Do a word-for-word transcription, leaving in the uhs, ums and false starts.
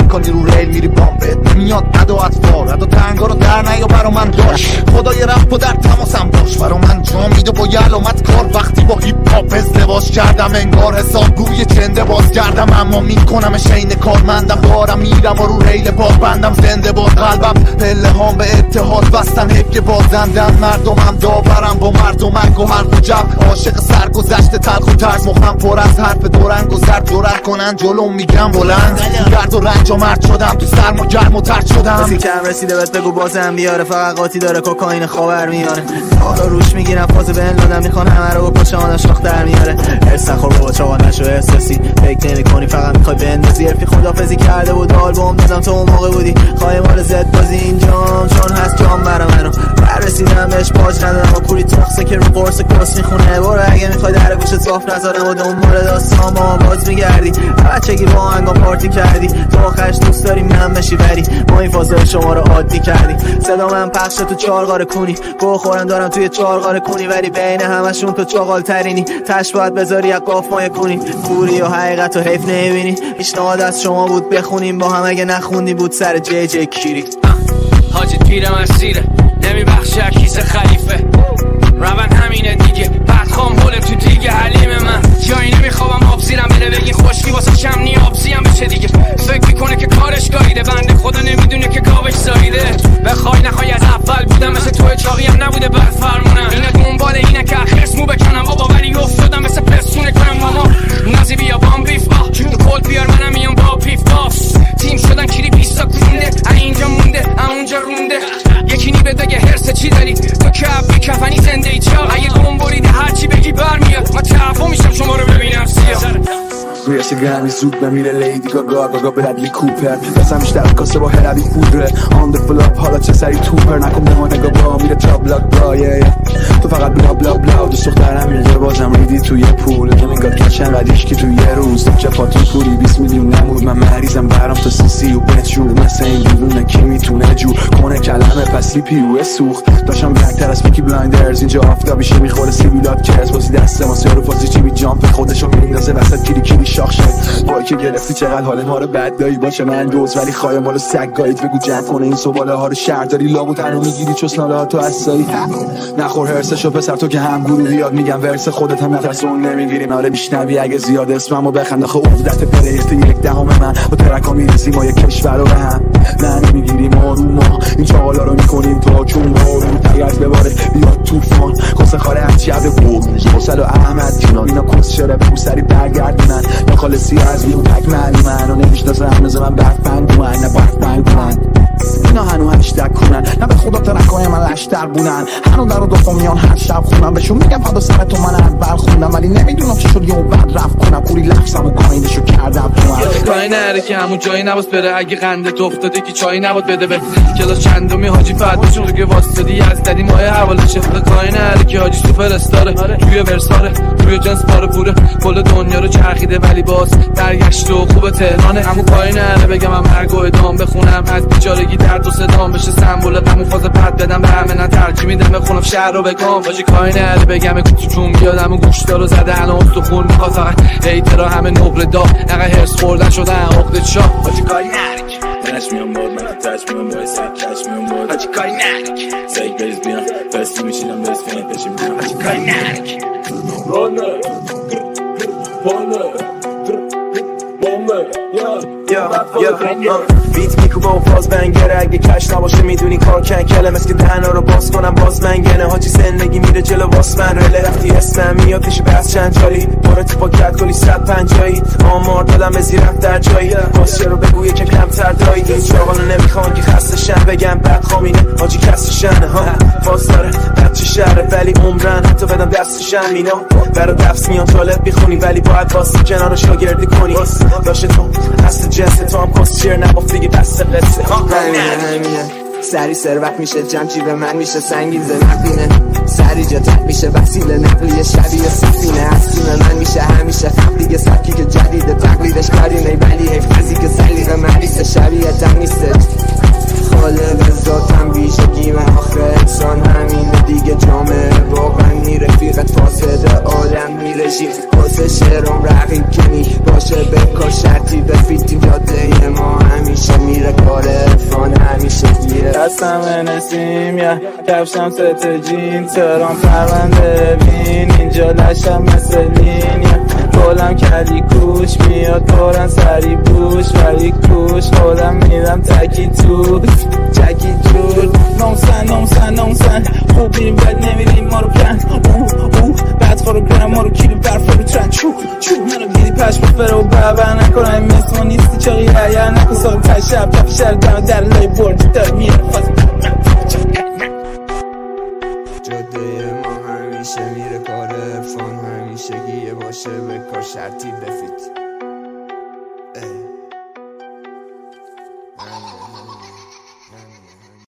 میکنی رو ریل میری بامبت نمیاد عدا اطفال عدا تنگا رو در نیا برا من داشت خدای رفت و در تماسم باش برا من جا میده با یه علامت کار وقتی با هیپ هاپ ازدواج کردم انگار حساب گوی چنده باز کردم اما میکنم شین کارمندم دارم میرم و رو ریل پاک بندم زنده باز قلبم پله هام به اتحاد بستن حب که بازندن مردمم داورم با مردمک و حرف و جب عاشق سرگذشت تلخ و ترس مخم پر از حرف دورنگ و زرد جرأت کنن جلو میگم بلند گرد و رنج و مرد شدم تو سرما گرم و ترد شدم کسی کم رسیده بهت بگو بازم بیاره فقط قاطی داره کوکائین خاور میاره حالا روش میگیرم فاز بن لادن میخوان همه رو با پاچه‌هاش شاخ در میاره هرس نخور بابا چاقا نشو احساسی فکر نمی‌کنی فقط میخوای بندازی حرفی خدافظی کرده بود آلبوم دادم تو اون موقع بودی خواهی مال زد بازی اینجام چون هست جام برا منو برسیدم بهش پاج ندارم و کوری تخصه که رو قرص کس میخونه برو اگه میخوای در گوشت صاف نذارم و دنبال داستان با باز میگردی بچگی با آهنگا پارتی کردی تو آخرش دوست داری من بشی بری ما این فازای شما رو عادی کردی صدا من پخش تو چارقار کونی گو خورم دارم توی چارقار کونی ولی بین همشون تو چاقال ترینی تش باید بذاری یک قاف مای کنی کوری و حقیقت و حیف نمیبینی پیشنهاد از شما بود بخونیم با هم اگه نخوندی بود سر جی جی کیری حاجی پیرم اسیره نمیبخشه کیسه خلیفه روان همینه دیگه بدخوام هوله تو دیگه حلیم من جایی نمیخوابم آب زیرم بره بگی خوشکی واسه شمنی آبزیم بشه دیگه فکر میکنه که کارش گاییده بنده خدا نمیدونه که گاوش زاییده بخوای نخوای از اول بودم مثل توی چاقی هم نبوده بد فرمونم اینه دنبال اینه که اخرس مو بکنم بابا ولی افتادم مثل پسونه کنم ماما نازی بیا بام بیف آه تو کل بیار منم میام با پیف باف تیم شدن کلی بیستا کنده اینجا مونده اونجا رونده یکی نی بده هرس چی داری تو کف کفنی زنده ای چا اگه گم بریده هرچی بگی برمیاد من تعفو میشم شما رو ببینم سیاه روی سگرمی زود بمیره لیدی گاگا گاگا برادلی کوپر دستم بیشتر کاسه با هروی پودره آن ده فلاپ حالا چه سری توپر نکن به ما نگاه با میره تا بلاک با تو فقط بلا بلا بلا دوست دخترم میگه بازم ریدی توی پول تو نگاه کشن قدیش که توی یه روز تو چپاتون پولی بیست میلیون نمود من مریضم برام تا سی سی و بچور مثل این بیرونه کی میتونه جور کنه کلمه پسی پیوه سوخت داشتم بکتر از پیکی بلایندرز اینجا آفتابیشه میخوره سیبیلات کرس بازی دسته ما سیارو فازی چی بی جامپ خودشو میندازه وسط کلی کلی شاخ شد وای که گرفتی چقدر حال ما رو بد دایی باشه من دوز ولی خواهی مالو سگ گایید بگو جمع کنه این سواله ها رو شهر داری لابو تنو میگیری چسناله ها تو اسایی نخور هرسشو پسر تو که هم گروه بیاد میگم ورس خودت هم نفس اون نمیگیری ناره بیشنوی اگه زیاد اسممو بخند آخه عقدت پلیت یک دهم من با ترکا میرسیم ما یک کشور رو به هم نه نمیگیریم آروم ما این چاقالا رو میکنیم تا چون بارون تگرد بباره بیاد توفان کسه خاره هرچی عبد بود حسل و احمد کنار اینا کس شره بگو سری برگردونن یا خالصی از بیون تک معلوم من و نمیشناسه همنوز من برفنگ دومن نه برفنگ دومن اینا هنو هشتگ کنن نه به خدا ترکای من لشتر بونن هنو در و دوفا میان هر شب خونن بهشون میگم فدا سر تو من اول خوندم ولی نمیدونم چی شد یه اون بعد رفت کنم کوری لفظم و کاینشو کردم تو من کاری نره که همون جایی نباست بره اگه قنده افتاده که چایی نباد بده به کلاس چندمی حاجی فهد چون که واسطدی از دری ماه حوالشه کاری نره که حاجی سوپر استاره توی ورساره توی جنس پاره پوره کل دنیا رو چرخیده ولی باز برگشت و خوب تهرانه همون کاری نره بگم من مرگ و ادام بخونم از بیچارگی درد و صدام بشه سمبولت همون فاز پد بدم به همه نه ترجیح میدم بخونم شهر رو بگم باجی کاری نره بگم کوچو چون بیاد همون گوشتا رو زده الان استخون میخواد فقط هیترا همه نقره دا نقه هرس خوردن شدن عقده شاه باجی کاری نره Touch me on board, man, touch me on board, say touch me on board. Hacı kaynak. Say base bien, fast mi şilan base fan, peşim bien. Hacı kaynak. Runner, runner, bomber, yeah. بیت میکو با فاز بنگره اگه کش نباشه میدونی کار کن کلم اسک دهنا رو باز کنم باز منگنه حاجی زندگی میره جلو واس من رله رفتی اسم میاد پیش بس چند چالی برو تو پاکت کلی صد پنجایی آمار دادم به زیرت در جایی باز رو بگو یکم کمتر دایی این چاقانو نمیخوان که خسته شن بگم بد خامینه حاجی کسی شنه ها فاز داره بچه شهره ولی عمرن حتی بدم دستشن مینا برا دفس میان طالب بیخونی ولی باید واسه کنار شاگردی کنی داشته تو هست جنس تو هم کس چیر نبافت دیگه بسته قصه همینه همینه سری ثروت میشه جمع جیب من میشه سنگین زنقینه سری جتت میشه وسیله نقلیه شبیه سفینه هستیم من میشه همیشه خب دیگه سبکی که جدیده تقلیدش کاری نی ولی حیفزی که سلیقه مریسه شبیه تم نیسته خالق ذاتم بیشگی من آخه انسان همینه دیگه جامعه واقعا میره فیقت فاسده عالم میره شیخ واسه شعرم رقیب که می باشه بکار شرطی بفیتیم جاده ما همیشه میره کار عرفان همیشه گیره دستم نسیم یا کفشم ست جین ترام پرونده بین اینجا لشم مثل لین یا کلم کلی کوش میاد پرن سری بوش ولی کوش خودم میدم تکی تو تکی جور نوسن نوسن نوسن خوب بیریم بد نمیریم ما رو کن اوه اوه بعد خورو گرم ما رو کیلو برف رو ترن چو چو منو دیدی پشم بفره و بابر نکنه این مثل ما نیستی چاقی هیر نکن سال تشب کفی شهر دم در لای برد دار میره فاز جاده ما همیشه میره کار فان همیشه گیه باشه به کار شرطی بفید